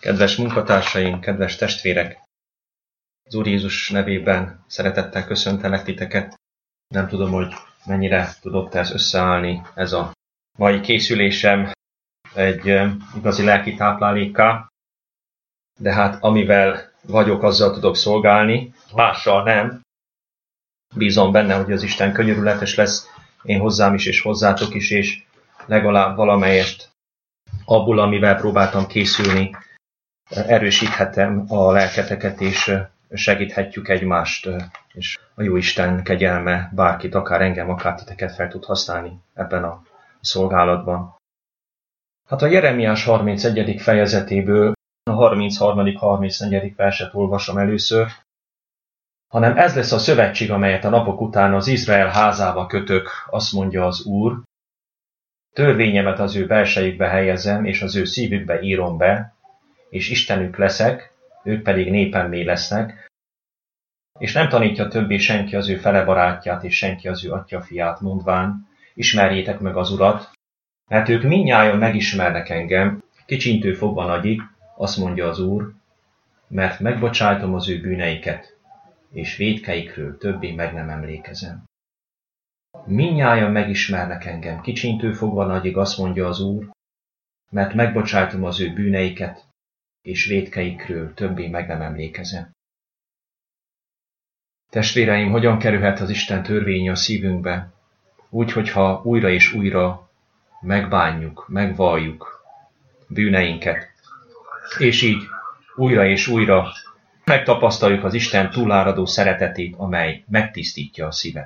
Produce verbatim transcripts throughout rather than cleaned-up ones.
Kedves munkatársaim, kedves testvérek! Az Úr Jézus nevében szeretettel köszöntelek titeket. Nem tudom, hogy mennyire tudott ez összeállni, ez a mai készülésem egy igazi lelki táplálékká, de hát amivel vagyok, azzal tudok szolgálni, mással nem. Bízom benne, hogy az Isten könyörületes lesz én hozzám is és hozzátok is, és legalább valamelyest abból, amivel próbáltam készülni, erősíthetem a lelketeket, és segíthetjük egymást, és a Jóisten kegyelme bárkit, akár engem, akár titeket fel tud használni ebben a szolgálatban. Hát a Jeremiás harmincegyedik fejezetéből a harmincharmadik harmincnegyedik verset olvasom először, hanem ez lesz a szövetség, amelyet a napok után az Izrael házába kötök, azt mondja az Úr. Törvényemet az ő belsejükbe helyezem, és az ő szívükbe írom be, és Istenük leszek, ők pedig népemmé lesznek, és nem tanítja többé senki az ő fele barátját, és senki az ő atyafiát, mondván, ismerjétek meg az Urat, mert ők mindnyájan megismernek engem, kicsintő fogva nagyig, azt mondja az Úr, mert megbocsájtom az ő bűneiket, és vétkeikről többé meg nem emlékezem. Mindnyájan megismernek engem, kicsintő fogva nagyig, azt mondja az Úr, mert megbocsájtom az ő bűneiket, és vétkeikről többé meg nem emlékezem. Testvéreim, hogyan kerülhet az Isten törvénye a szívünkbe? Úgy, hogyha újra és újra megbánjuk, megvalljuk bűneinket, és így újra és újra megtapasztaljuk az Isten túláradó szeretetét, amely megtisztítja a szívet.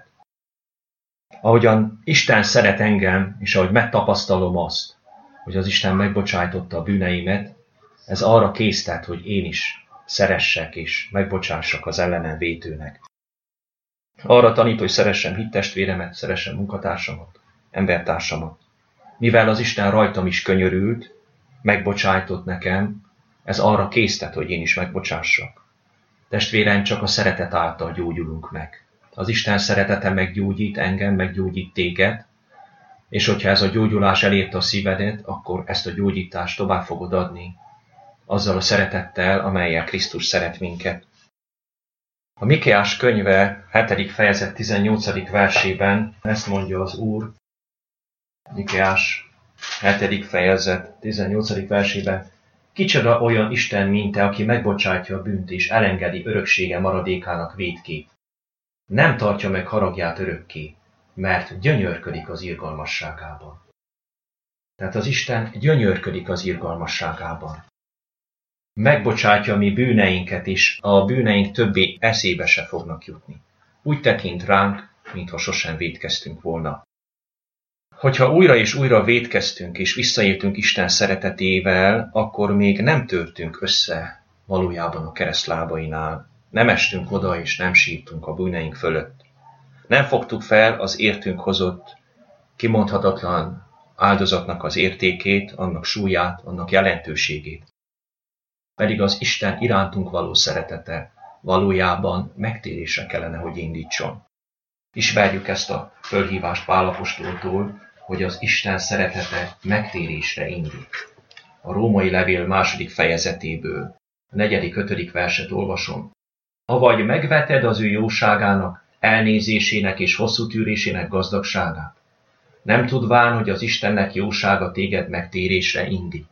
Ahogyan Isten szeret engem, és ahogy megtapasztalom azt, hogy az Isten megbocsájtotta a bűneimet, ez arra késztet, hogy én is szeressek és megbocsássak az ellenem vétőnek. Arra tanít, hogy szeressem hittestvéremet, szeressem munkatársamat, embertársamat. Mivel az Isten rajtam is könyörült, megbocsájtott nekem, ez arra késztet, hogy én is megbocsássak. Testvéreim, csak a szeretet által gyógyulunk meg. Az Isten szeretete meggyógyít engem, meggyógyít téged, és hogyha ez a gyógyulás elérte a szívedet, akkor ezt a gyógyítást tovább fogod adni azzal a szeretettel, amellyel Krisztus szeret minket. A Mikéás könyve hetedik fejezet tizennyolcadik versében ezt mondja az Úr. Mikéás hetedik fejezet tizennyolcadik versében. Kicsoda olyan Isten, mint te, aki megbocsátja a bűnt és elengedi öröksége maradékának vétkét. Nem tartja meg haragját örökké, mert gyönyörködik az irgalmasságában. Tehát az Isten gyönyörködik az irgalmasságában. Megbocsátja mi bűneinket is, a bűneink többé eszébe se fognak jutni. Úgy tekint ránk, mintha sosem vétkeztünk volna. Hogyha újra és újra vétkeztünk és visszaéltünk Isten szeretetével, akkor még nem törtünk össze valójában a keresztlábainál. Nem estünk oda és nem sírtunk a bűneink fölött. Nem fogtuk fel az értünk hozott, kimondhatatlan áldozatnak az értékét, annak súlyát, annak jelentőségét. Pedig az Isten irántunk való szeretete valójában megtérésre kellene, hogy indítson. Ismerjük ezt a fölhívást Pál apostoltól, hogy az Isten szeretete megtérésre indít. A római levél második fejezetéből, a negyedik, ötödik verset olvasom. Avagy megveted az ő jóságának, elnézésének és hosszú tűrésének gazdagságát, nem tudván, hogy az Istennek jósága téged megtérésre indít.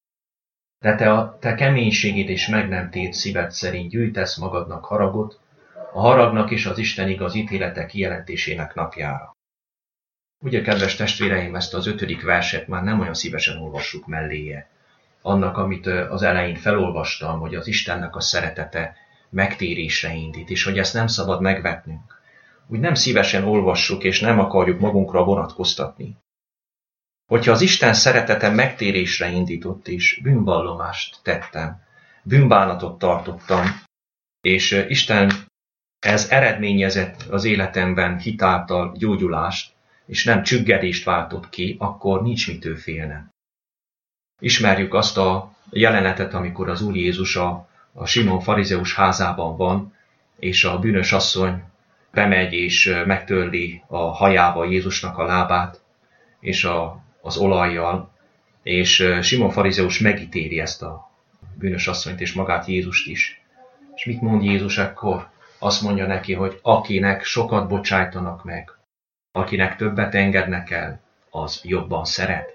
De te a te keménységét és meg nem tért szíved szerint gyűjtesz magadnak haragot, a haragnak és az Isten igaz ítélete kijelentésének napjára. Ugye, kedves testvéreim, ezt az ötödik verset már nem olyan szívesen olvassuk melléje. Annak, amit az elején felolvastam, hogy az Istennek a szeretete megtérésre indít, és hogy ezt nem szabad megvetnünk. Úgy nem szívesen olvassuk, és nem akarjuk magunkra vonatkoztatni. Hogyha az Isten szeretete megtérésre indított, és bűnvallomást tettem, bűnbánatot tartottam, és Isten ez eredményezett az életemben hitáltal gyógyulást, és nem csüggedést váltott ki, akkor nincs mitől félnem. Ismerjük azt a jelenetet, amikor az Úr Jézus a, a Simon farizeus házában van, és a bűnös asszony bemegy és megtörli a hajába Jézusnak a lábát, és a, az olajjal, és Simon farizeus megítéli ezt a bűnös asszonyt és magát Jézust is. És mit mond Jézus ekkor? Azt mondja neki, hogy akinek sokat bocsájtanak meg, akinek többet engednek el, az jobban szeret.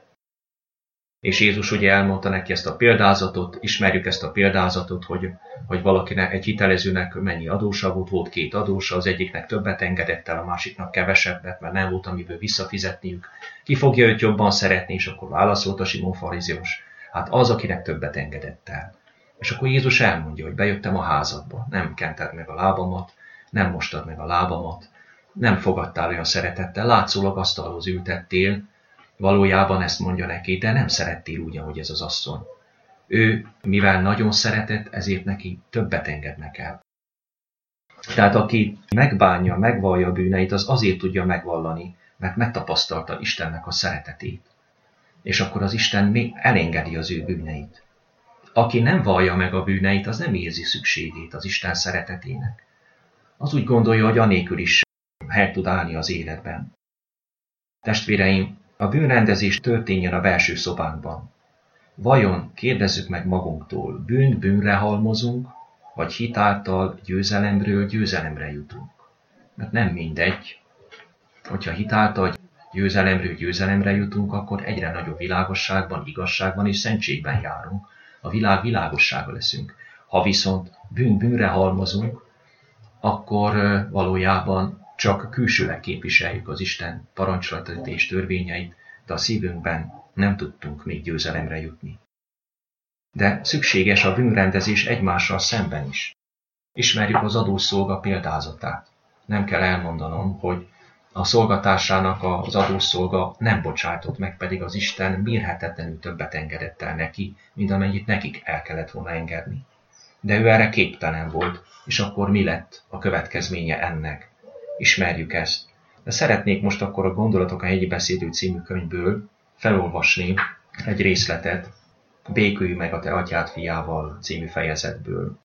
És Jézus ugye elmondta neki ezt a példázatot, ismerjük ezt a példázatot, hogy, hogy valakinek, egy hitelezőnek mennyi adósa volt, volt két adósa, az egyiknek többet engedett el, a másiknak kevesebbet, mert nem volt, amiből visszafizetniük. Ki fogja őt jobban szeretni, és akkor válaszolt a Simon farizeus, hát az, akinek többet engedett el. És akkor Jézus elmondja, hogy bejöttem a házadba, nem kented meg a lábamat, nem mostad meg a lábamat, nem fogadtál olyan szeretettel, látszólag asztalhoz ültettél, valójában ezt mondja neki, de nem szerettél úgy, ahogy ez az asszony. Ő, mivel nagyon szeretett, ezért neki többet engednek el. Tehát aki megbánja, megvallja a bűneit, az azért tudja megvallani, mert megtapasztalta Istennek a szeretetét. És akkor az Isten még elengedi az ő bűneit. Aki nem vallja meg a bűneit, az nem érzi szükségét az Isten szeretetének. Az úgy gondolja, hogy anélkül is helyt tud állni az életben. Testvéreim, a bűnrendezés történjen a belső szobánkban. Vajon, kérdezzük meg magunktól, bűnt bűnre halmozunk, vagy hitáltal győzelemről győzelemre jutunk? Mert nem mindegy. Hogyha hitáltal győzelemről győzelemre jutunk, akkor egyre nagyobb világosságban, igazságban és szentségben járunk. A világ világossága leszünk. Ha viszont bűn bűnre halmozunk, akkor valójában csak külsőleg képviseljük az Isten parancsolatait és törvényeit, de a szívünkben nem tudtunk még győzelemre jutni. De szükséges a bűnrendezés egymással szemben is. Ismerjük az adószolga példázatát. Nem kell elmondanom, hogy a szolgatársának az adószolga nem bocsájtott meg, pedig az Isten mérhetetlenül többet engedett el neki, mint amennyit nekik el kellett volna engedni. De ő erre képtelen volt, és akkor mi lett a következménye ennek? Ismerjük ezt. De szeretnék most akkor a Gondolatok a hegyi beszédő című könyvből felolvasni egy részletet, Békülj meg a te atyád fiával című fejezetből.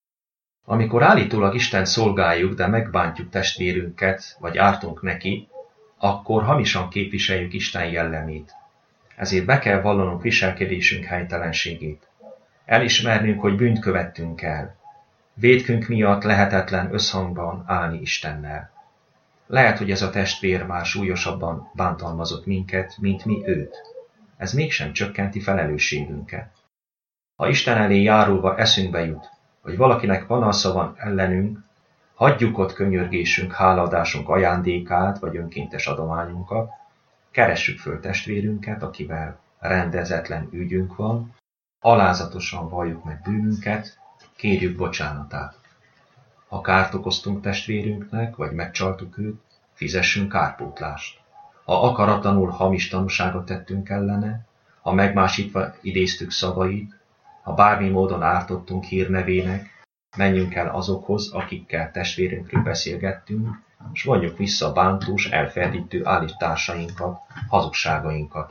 Amikor állítólag Isten szolgáljuk, de megbántjuk testvérünket, vagy ártunk neki, akkor hamisan képviseljük Isten jellemét. Ezért be kell vallanunk viselkedésünk helytelenségét. Elismernünk, hogy bűnt követtünk el. Vétkünk miatt lehetetlen összhangban állni Istennel. Lehet, hogy ez a testvér már súlyosabban bántalmazott minket, mint mi őt. Ez mégsem csökkenti felelősségünket. Ha Isten elé járulva eszünkbe jut, hogy valakinek panasza van ellenünk, hagyjuk ott könyörgésünk, hálaadásunk ajándékát vagy önkéntes adományunkat, keressük föl testvérünket, akivel rendezetlen ügyünk van, alázatosan valljuk meg bűnünket, kérjük bocsánatát. Ha kárt okoztunk testvérünknek, vagy megcsaltuk őt, fizessünk kárpótlást. Ha akaratlanul hamis tanúságot tettünk ellene, ha megmásítva idéztük szavait, ha bármi módon ártottunk hírnevének, menjünk el azokhoz, akikkel testvérünkről beszélgettünk, és vonjuk vissza a bántós, elferdítő állításainkat, hazugságainkat.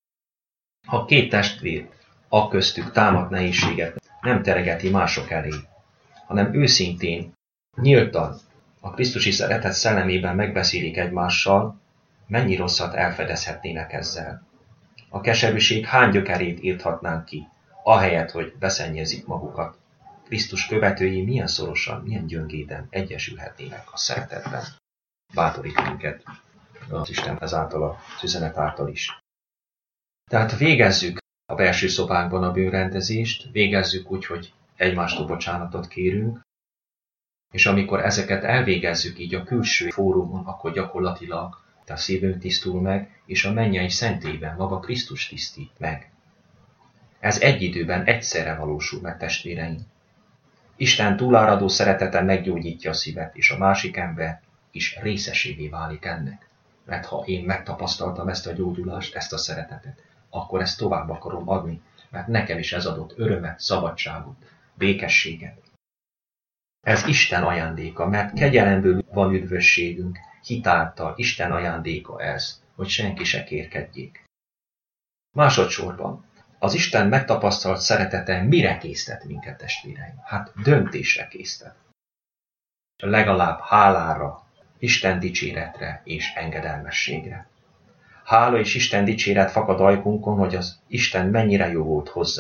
Ha két testvér a köztük támad nehézséget nem teregeti mások elé, hanem őszintén, nyíltan, a krisztusi szeretet szellemében megbeszélik egymással, mennyi rosszat elfedezhetnének ezzel. A keserűség hány gyökerét írthatnánk ki, ahelyett, hogy beszennyezik magukat. Krisztus követői milyen szorosan, milyen gyöngéden egyesülhetnének a szeretetben. Bátorít minket az Isten ezáltal az üzenet által is. Tehát végezzük a belső szobánkban a bűnrendezést, végezzük úgy, hogy egymástól bocsánatot kérünk, és amikor ezeket elvégezzük így a külső fórumon, akkor gyakorlatilag a szívünk tisztul meg, és a mennyei szentélyben maga Krisztus tisztít meg. Ez egy időben egyszerre valósul meg, testvéreim. Isten túláradó szeretete meggyógyítja a szívet, és a másik ember is részesévé válik ennek. Mert ha én megtapasztaltam ezt a gyógyulást, ezt a szeretetet, akkor ezt tovább akarom adni, mert nekem is ez adott örömet, szabadságot, békességet. Ez Isten ajándéka, mert kegyelemből van üdvösségünk, hitáltal Isten ajándéka ez, hogy senki se kérkedjék. Másodszorban, az Isten megtapasztalt szeretete mire késztet minket, testvéreim? Hát döntésre késztet. Legalább hálára, Isten dicséretre és engedelmességre. Hála és Isten dicséret fakad ajkunkon, hogy az Isten mennyire jó volt hozzánk,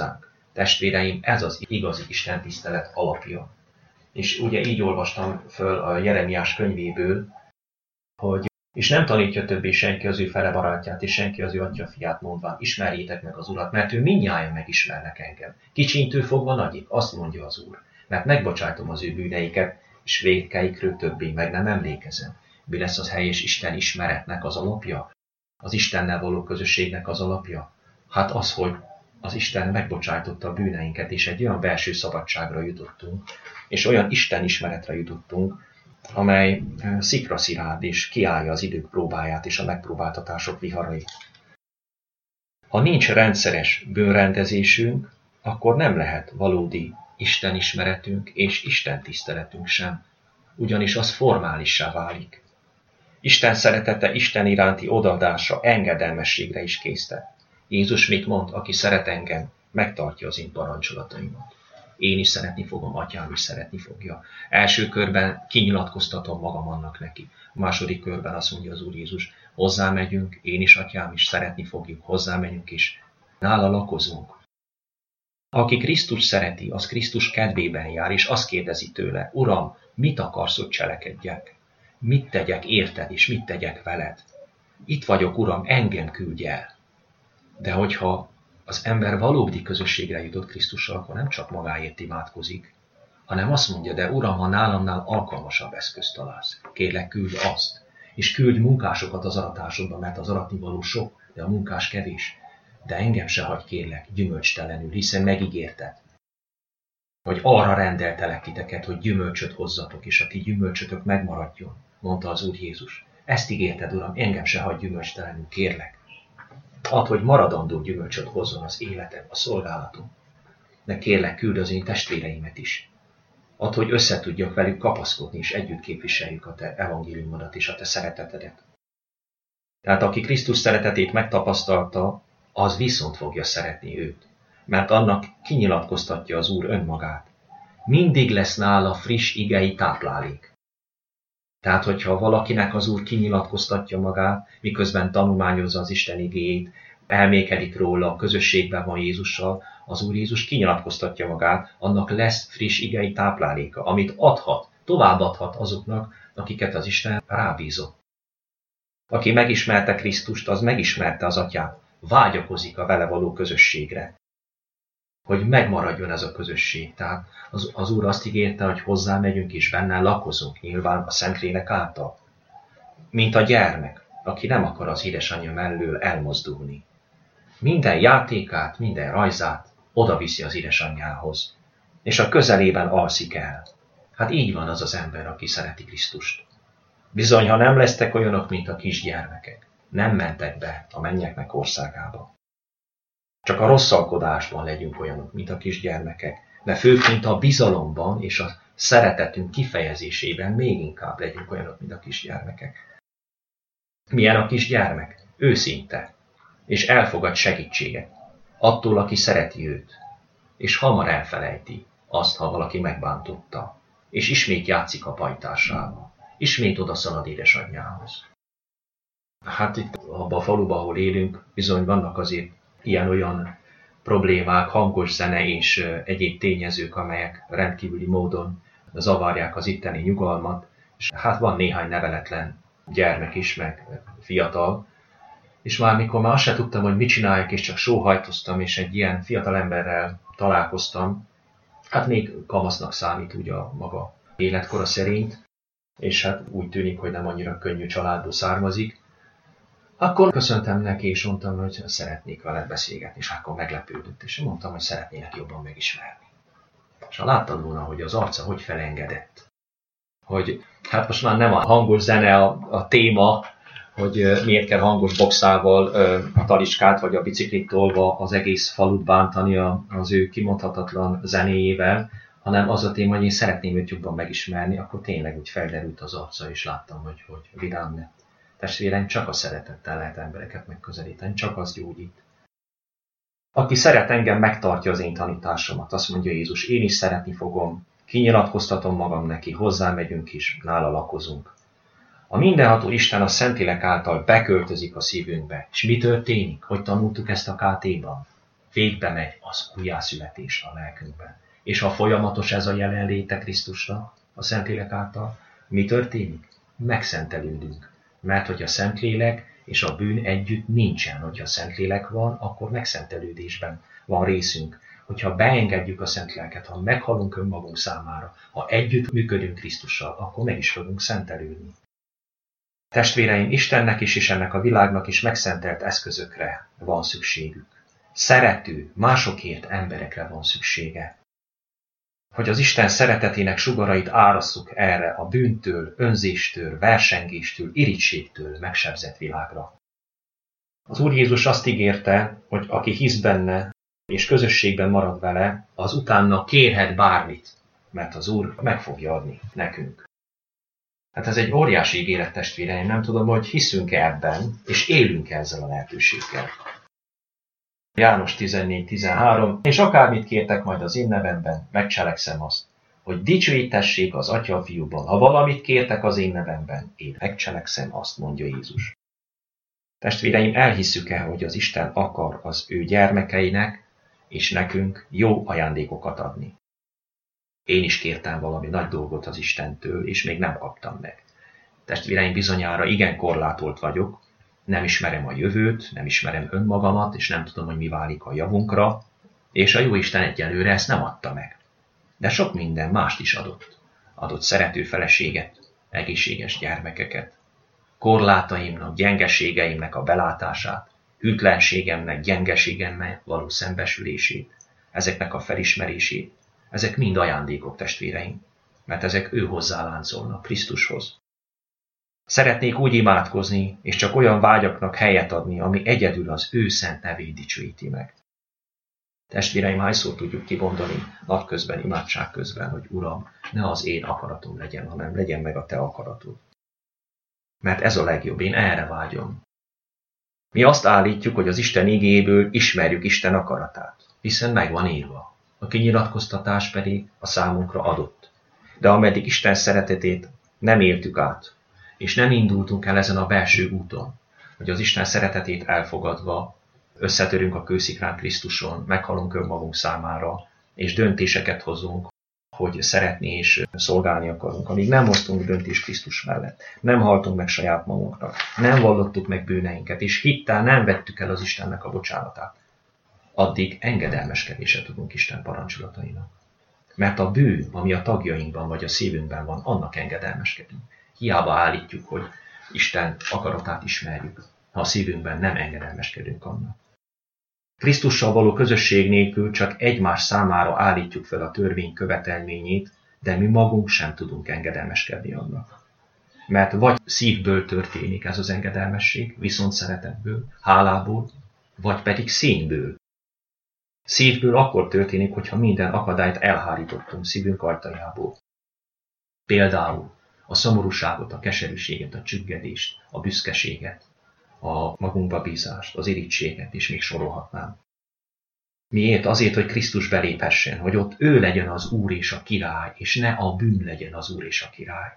Testvéreim, ez az igazi Isten tisztelet alapja. És ugye így olvastam föl a Jeremiás könyvéből, hogy és nem tanítja többé senki az ő fele barátját, és senki az ő atya fiát mondván, ismerjétek meg az Urat, mert ő mindnyájan megismernek engem. Kicsintől fogva nagyik, azt mondja az Úr, mert megbocsájtom az ő bűneiket, és vétkeikről többé meg nem emlékezem. Mi lesz az helyes Isten ismeretnek az alapja? Az Istennel való közösségnek az alapja? Hát az, hogy az Isten megbocsájtotta a bűneinket, és egy olyan belső szabadságra jutottunk, és olyan Isten ismeretre jutottunk, amely szikraszilárd és kiállja az idők próbáját és a megpróbáltatások viharait. Ha nincs rendszeres bűnrendezésünk, akkor nem lehet valódi Isten ismeretünk és Isten tiszteletünk sem, ugyanis az formálissá válik. Isten szeretete, Isten iránti odaadása engedelmességre is késztet. Jézus mit mond, aki szeret engem, megtartja az én parancsolataimat. Én is szeretni fogom, atyám is szeretni fogja. Első körben kinyilatkoztatom magam annak neki. A második körben azt mondja az Úr Jézus, hozzámegyünk, én is, atyám is szeretni fogjuk, hozzámegyünk is, nála lakozunk. Aki Krisztus szereti, az Krisztus kedvében jár, és azt kérdezi tőle, Uram, mit akarsz, hogy cselekedjek? Mit tegyek érted, és mit tegyek veled? Itt vagyok, Uram, engem küldj el. De hogyha az ember valódi közösségre jutott Krisztussal, akkor nem csak magáért imádkozik, hanem azt mondja, de Uram, ha nálamnál alkalmasabb eszközt találsz, kérlek, küldj azt, és küldj munkásokat az aratásodba, mert az aratnivaló sok, de a munkás kevés. De engem se hagyj, kérlek, gyümölcstelenül, hiszen megígérted, hogy arra rendeltelek titeket, hogy gyümölcsöt hozzatok, és a ti gyümölcsötök megmaradjon, mondta az Úr Jézus. Ezt ígérted, Uram, engem se hagyj gyümölcstelenül, kérlek. Add, hogy maradandó gyümölcsöt hozzon az életem, a szolgálatom. De kérlek, küld az én testvéreimet is. Add, hogy összetudjak velük kapaszkodni, és együtt képviseljük a te evangéliumodat és a te szeretetedet. Tehát aki Krisztus szeretetét megtapasztalta, az viszont fogja szeretni őt, mert annak kinyilatkoztatja az Úr önmagát. Mindig lesz nála friss igei táplálék. Tehát, hogyha valakinek az Úr kinyilatkoztatja magát, miközben tanulmányozza az Isten igéjét, elmékedik róla, a közösségben van Jézussal, az Úr Jézus kinyilatkoztatja magát, annak lesz friss igei tápláléka, amit adhat, továbbadhat azoknak, akiket az Isten rábízott. Aki megismerte Krisztust, az megismerte az Atyát, vágyakozik a vele való közösségre, hogy megmaradjon ez a közösség. Tehát az, az Úr azt ígérte, hogy hozzámegyünk és benne lakozunk, nyilván a Szentlélek által. Mint a gyermek, aki nem akar az édesanyja mellől elmozdulni. Minden játékát, minden rajzát odaviszi az édesanyjához, és a közelében alszik el. Hát így van az az ember, aki szereti Krisztust. Bizony, ha nem lesztek olyanok, mint a kisgyermekek, nem mentek be a mennyeknek országába. Csak a rosszalkodásban legyünk olyanok, mint a kisgyermekek, de főként a bizalomban és a szeretetünk kifejezésében még inkább legyünk olyanok, mint a kisgyermekek. Milyen a kisgyermek? Őszinte, és elfogad segítséget attól, aki szereti őt, és hamar elfelejti azt, ha valaki megbántotta, és ismét játszik a pajtásával, ismét odaszalad édesanyjához. Hát itt abban a faluban, ahol élünk, bizony vannak azért ilyen-olyan problémák, hangos zene és egyéb tényezők, amelyek rendkívüli módon zavarják az itteni nyugalmat, és hát van néhány neveletlen gyermek is, meg fiatal, és már mikor már azt se tudtam, hogy mit csináljak, és csak sóhajtoztam, és egy ilyen fiatal emberrel találkoztam, hát még kamasznak számít úgy a maga életkora szerint, és hát úgy tűnik, hogy nem annyira könnyű családból származik, akkor köszöntem neki, és mondtam, hogy szeretnék veled beszélgetni, és akkor meglepődött, és mondtam, hogy szeretnének jobban megismerni. És ha láttad volna, hogy az arca hogy felengedett, hogy hát most már nem a hangos zene a, a téma, hogy miért kell hangos boxával a taliskát vagy a biciklit tolva az egész falut bántani az ő kimondhatatlan zenéjével, hanem az a téma, hogy én szeretném őt jobban megismerni, akkor tényleg úgy felderült az arca, és láttam, hogy, hogy vidám lett. Testvérem, csak a szeretettel lehet embereket megközelíteni, csak az gyógyít. Aki szeret engem, megtartja az én tanításomat, azt mondja Jézus, én is szeretni fogom, kinyilatkoztatom magam neki, hozzámegyünk is, nála lakozunk. A mindenható Isten a Szentlélek által beköltözik a szívünkbe. És mi történik? Hogy tanultuk ezt a ká té-ban? végbe megy az újjászületés a lelkünkben. És ha folyamatos ez a jelenléte Krisztusra, a Szentlélek által, mi történik? Megszentelődünk. Mert hogy a Szentlélek és a bűn együtt nincsen. Hogyha a Szentlélek van, akkor megszentelődésben van részünk. Hogyha beengedjük a Szent Lelket, ha meghalunk önmagunk számára, ha együtt működünk Krisztussal, akkor meg is fogunk szentelődni. Testvéreim, Istennek is és ennek a világnak is megszentelt eszközökre van szükségük. Szerető, másokért emberekre van szüksége. Hogy az Isten szeretetének sugarait árasszuk erre a bűntől, önzéstől, versengéstől, irítségtől megsebzett világra. Az Úr Jézus azt ígérte, hogy aki hisz benne, és közösségben marad vele, az utána kérhet bármit, mert az Úr meg fogja adni nekünk. Hát ez egy óriási ígéret, testvéreim, nem tudom, hogy hiszünk-e ebben, és élünk ezzel a lehetőséggel. János tizennégy tizenhárom, és akármit kértek majd az én nevemben, megcselekszem azt, hogy dicsőítessék az Atya a Fiúban. Ha valamit kértek az én nevemben, én megcselekszem azt, mondja Jézus. Testvéreim, elhisszük-e, hogy az Isten akar az ő gyermekeinek és nekünk jó ajándékokat adni? Én is kértem valami nagy dolgot az Istentől, és még nem kaptam meg. Testvéreim, bizonyára igen korlátolt vagyok, nem ismerem a jövőt, nem ismerem önmagamat, és nem tudom, hogy mi válik a javunkra, és a Jóisten egyelőre ezt nem adta meg. De sok minden mást is adott. Adott szerető feleséget, egészséges gyermekeket, korlátaimnak, gyengeségeimnek a belátását, hűtlenségemnek, gyengeségemmel való szembesülését, ezeknek a felismerését. Ezek mind ajándékok, testvéreim, mert ezek ő hozzá láncolnak, Krisztushoz. Szeretnék úgy imádkozni, és csak olyan vágyaknak helyet adni, ami egyedül az ő szent nevét dicsőíti meg. Testvéreim, hányszor tudjuk kimondani napközben, imádság közben, hogy Uram, ne az én akaratom legyen, hanem legyen meg a te akaratod. Mert ez a legjobb, én erre vágyom. Mi azt állítjuk, hogy az Isten igéből ismerjük Isten akaratát, hiszen meg van írva. A kinyilatkoztatás pedig a számunkra adott. De ameddig Isten szeretetét nem éltük át, és nem indultunk el ezen a belső úton, hogy az Isten szeretetét elfogadva összetörünk a kőszikrán Krisztuson, meghalunk önmagunk számára, és döntéseket hozunk, hogy szeretni és szolgálni akarunk. Amíg nem hoztunk döntést Krisztus mellett, nem haltunk meg saját magunknak, nem vallottuk meg bűneinket, és hittel nem vettük el az Istennek a bocsánatát, addig engedelmeskedése tudunk Isten parancsolatainak. Mert a bűn, ami a tagjainkban vagy a szívünkben van, annak engedelmeskedünk. Hiába állítjuk, hogy Isten akaratát ismerjük, ha a szívünkben nem engedelmeskedünk annak. Krisztussal való közösség nélkül csak egymás számára állítjuk fel a törvény követelményét, de mi magunk sem tudunk engedelmeskedni annak. Mert vagy szívből történik ez az engedelmesség, viszont szeretetből, hálából, vagy pedig színből. Szívből akkor történik, hogyha minden akadályt elhárítottunk szívünk ajtajából. Például a szomorúságot, a keserűséget, a csüggedést, a büszkeséget, a magunkba bízást, az irítséget, és még sorolhatnám. Miért? Azért, hogy Krisztus beléphessen, hogy ott ő legyen az Úr és a király, és ne a bűn legyen az Úr és a király.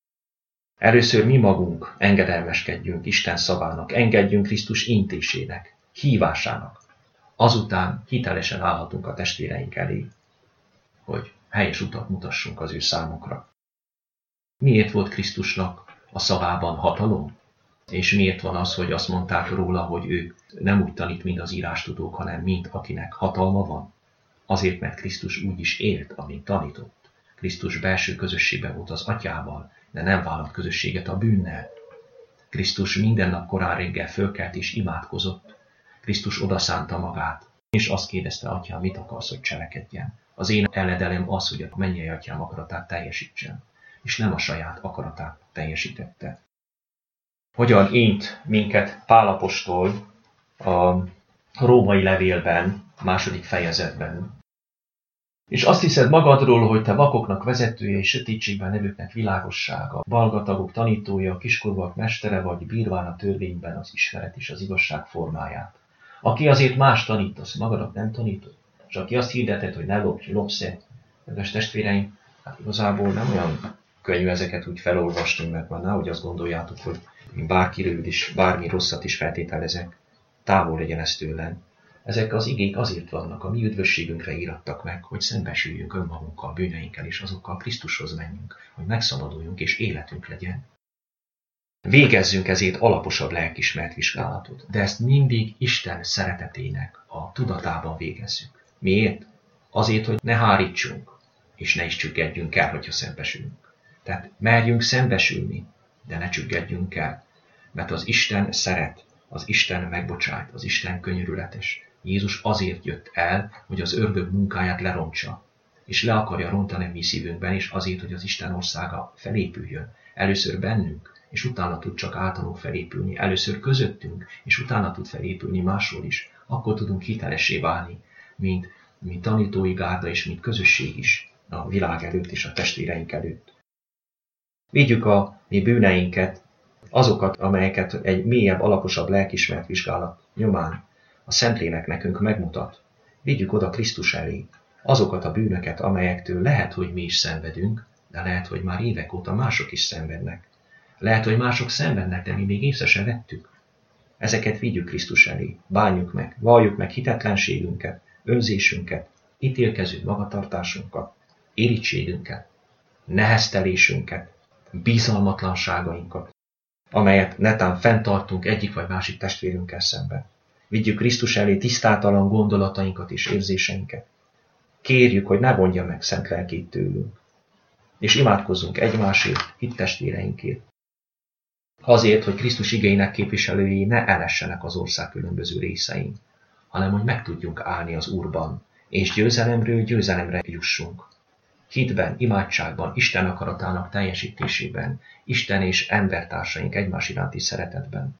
Először mi magunk engedelmeskedjünk Isten szavának, engedjünk Krisztus intésének, hívásának. Azután hitelesen állhatunk a testvéreink elé, hogy helyes utat mutassunk az ő számukra. Miért volt Krisztusnak a szavában hatalom? És miért van az, hogy azt mondták róla, hogy ő nem úgy tanít, mint az írástudók, hanem mint akinek hatalma van? Azért, mert Krisztus úgy is élt, amint tanított. Krisztus belső közösségben volt az atyával, de nem vállalt közösséget a bűnnel. Krisztus minden nap korán reggel fölkelt és imádkozott. Krisztus odaszánta magát, és azt kérdezte, atyám, mit akarsz, hogy cselekedjen? Az én elledelem az, hogy a mennyei atyám akaratát teljesítsen, és nem a saját akaratát teljesítette. Hogyan int minket Pál apostol a római levélben, második fejezetben. És azt hiszed magadról, hogy te vakoknak vezetője és sötétségben levőknek világossága, balgatagok tanítója, kiskorúak mestere vagy, bírván a törvényben az ismeret és az igazság formáját. Aki azért más tanítasz, magadat nem tanítod, és aki azt hirdeted, hogy ne lopj, lopsz-e, kedves testvéreim, hát igazából nem olyan könnyű ezeket úgy felolvasni, mert már nehogy azt gondoljátok, hogy én bárkiről is, bármi rosszat is feltételezek, távol legyen ez tőlem. Ezek az igék azért vannak, a mi üdvösségünkre írattak meg, hogy szembesüljünk önmagunkkal, bűneinkkel, és azokkal Krisztushoz menjünk, hogy megszabaduljunk és életünk legyen. Végezzünk ezért alaposabb lelkismert vizsgálatot, de ezt mindig Isten szeretetének a tudatában végezzük. Miért? Azért, hogy ne hárítsunk, és ne is csüggedjünk el, hogyha szembesülünk. Tehát merjünk szembesülni, de ne csüggedjünk el, mert az Isten szeret, az Isten megbocsájt, az Isten könyörületes. Jézus azért jött el, hogy az ördög munkáját lerontsa, és le akarja rontani a mi szívünkben, és azért, hogy az Isten országa felépüljön. Először bennünk, és utána tud csak általunk felépülni. Először közöttünk, és utána tud felépülni máshol is. Akkor tudunk hitelessé válni, mint, mint tanítói gárda és mint közösség is a világ előtt és a testvéreink előtt. Vigyük a mi bűneinket, azokat, amelyeket egy mélyebb, alaposabb lelkismert vizsgálat nyomán a Szentlélek nekünk megmutat. Vigyük oda Krisztus elé azokat a bűnöket, amelyektől lehet, hogy mi is szenvedünk, de lehet, hogy már évek óta mások is szenvednek. Lehet, hogy mások szenvednek, de mi még észre se vettük. Ezeket vigyük Krisztus elé, bánjuk meg, valljuk meg hitetlenségünket, önzésünket, ítélkező magatartásunkat, irítségünket, neheztelésünket, bizalmatlanságainkat, amelyet netán fenntartunk egyik vagy másik testvérünkkel szemben. Vigyük Krisztus elé tisztátalan gondolatainkat és érzéseinket. Kérjük, hogy ne vonja meg szent lelkét tőlünk. És imádkozzunk egymásért, hittestvéreinkért. Azért, hogy Krisztus igéinek képviselői ne elessenek az ország különböző részein, hanem hogy meg tudjunk állni az Úrban, és győzelemről győzelemre jussunk. Hitben, imádságban, Isten akaratának teljesítésében, Isten és embertársaink egymás iránti szeretetben.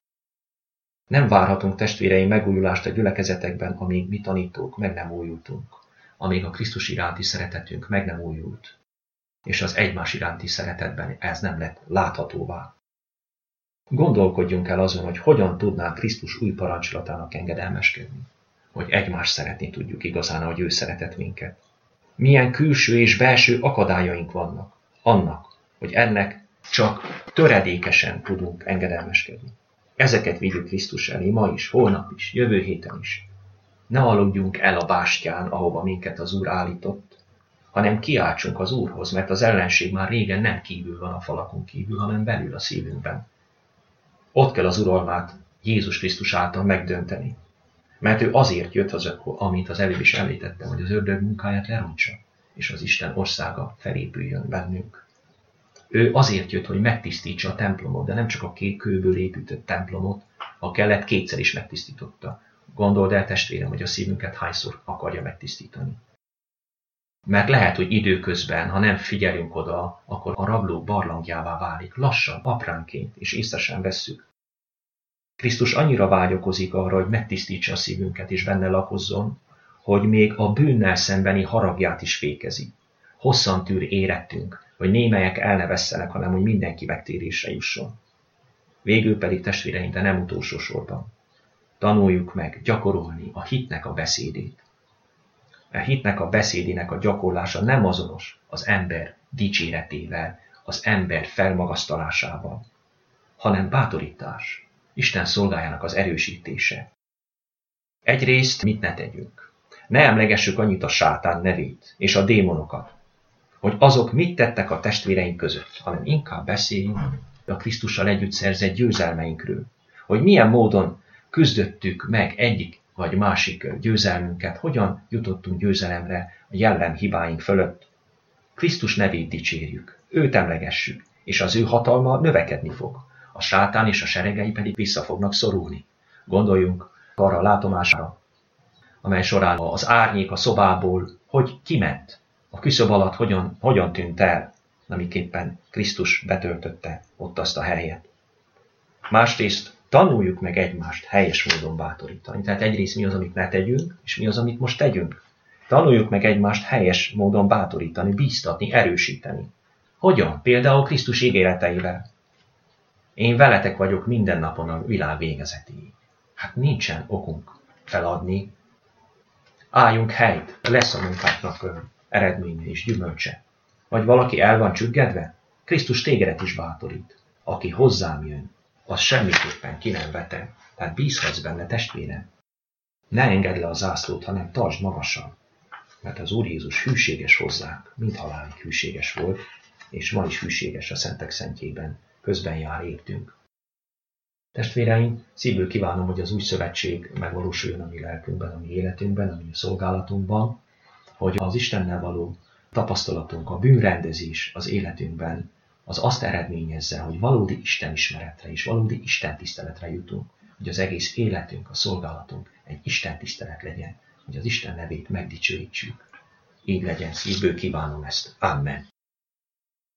Nem várhatunk testvéreim megújulást a gyülekezetekben, amíg mi tanítók meg nem újultunk, amíg a Krisztus iránti szeretetünk meg nem újult, és az egymás iránti szeretetben ez nem lett láthatóvá. Gondolkodjunk el azon, hogy hogyan tudnánk Krisztus új parancsolatának engedelmeskedni, hogy egymást szeretni tudjuk igazán, ahogy ő szeretett minket. Milyen külső és belső akadályaink vannak annak, hogy ennek csak töredékesen tudunk engedelmeskedni. Ezeket vigyük Krisztus elé ma is, holnap is, jövő héten is. Ne aludjunk el a bástyán, ahova minket az Úr állított, hanem kiáltsunk az Úrhoz, mert az ellenség már régen nem kívül van a falakon kívül, hanem belül a szívünkben. Ott kell az uralmát Jézus Krisztus által megdönteni. Mert ő azért jött, az, amint az előbb is említettem, hogy az ördög munkáját lerontsa, és az Isten országa felépüljön bennünk. Ő azért jött, hogy megtisztítsa a templomot, de nem csak a kék kőből épített templomot, a kelet kétszer is megtisztította. Gondold el, testvérem, hogy a szívünket hányszor akarja megtisztítani. Mert lehet, hogy időközben, ha nem figyelünk oda, akkor a rablók barlangjává válik, lassan, apránként, és észre sem vesszük. Krisztus annyira vágyakozik arra, hogy megtisztítsa a szívünket és benne lakozzon, hogy még a bűnnel szembeni haragját is fékezi. Hosszan tűr érettünk, hogy némelyek el ne vesszenek, hanem hogy mindenki megtérésre jusson. Végül pedig, testvéreim, de nem utolsó sorban. Tanuljuk meg gyakorolni a hitnek a beszédét. A hitnek a beszédének a gyakorlása nem azonos az ember dicséretével, az ember felmagasztalásával, hanem bátorítás, Isten szolgájának az erősítése. Egyrészt mit ne tegyünk? Ne emlegessük annyit a sátán nevét és a démonokat, hogy azok mit tettek a testvéreink között, hanem inkább beszéljünk a Krisztussal együtt szerzett győzelmeinkről, hogy milyen módon küzdöttük meg egyik vagy másik győzelmünket, hogyan jutottunk győzelemre a jelen hibáink fölött. Krisztus nevét dicsérjük, őt emlegessük, és az ő hatalma növekedni fog. A sátán és a seregei pedig vissza fognak szorulni. Gondoljunk arra a látomásra, amely során az árnyék a szobából, hogy kiment, a küszöb alatt hogyan, hogyan tűnt el, amiképpen Krisztus betöltötte ott azt a helyet. Másrészt tanuljuk meg egymást helyes módon bátorítani. Tehát egyrészt mi az, amit ne tegyünk, és mi az, amit most tegyünk. Tanuljuk meg egymást helyes módon bátorítani, bíztatni, erősíteni. Hogyan? Például Krisztus ígéreteivel. Én veletek vagyok minden napon a világ végezetéig. Hát nincsen okunk feladni. Álljunk helyt, lesz a munkáknak eredménye és gyümölcse. Vagy valaki el van csüggedve? Krisztus tégedet is bátorít. Aki hozzám jön, az semmiképpen ki nem vetem. Tehát bízhatsz benne, testvérem. Ne engedd le a zászlót, hanem tartsd magasan. Mert az Úr Jézus hűséges hozzánk, mint halálig hűséges volt, és ma is hűséges a szentek szentjében, közben jár értünk. Testvéreim, szívből kívánom, hogy az új szövetség megvalósuljon a mi lelkünkben, a mi életünkben, a mi szolgálatunkban, hogy az Istennel való tapasztalatunk, a bűnrendezés az életünkben az azt eredményezze, hogy valódi Isten ismeretre és valódi Isten tiszteletre jutunk, hogy az egész életünk, a szolgálatunk egy Isten tisztelet legyen, hogy az Isten nevét megdicsőítsük. Így legyen, szívből kívánom ezt. Amen.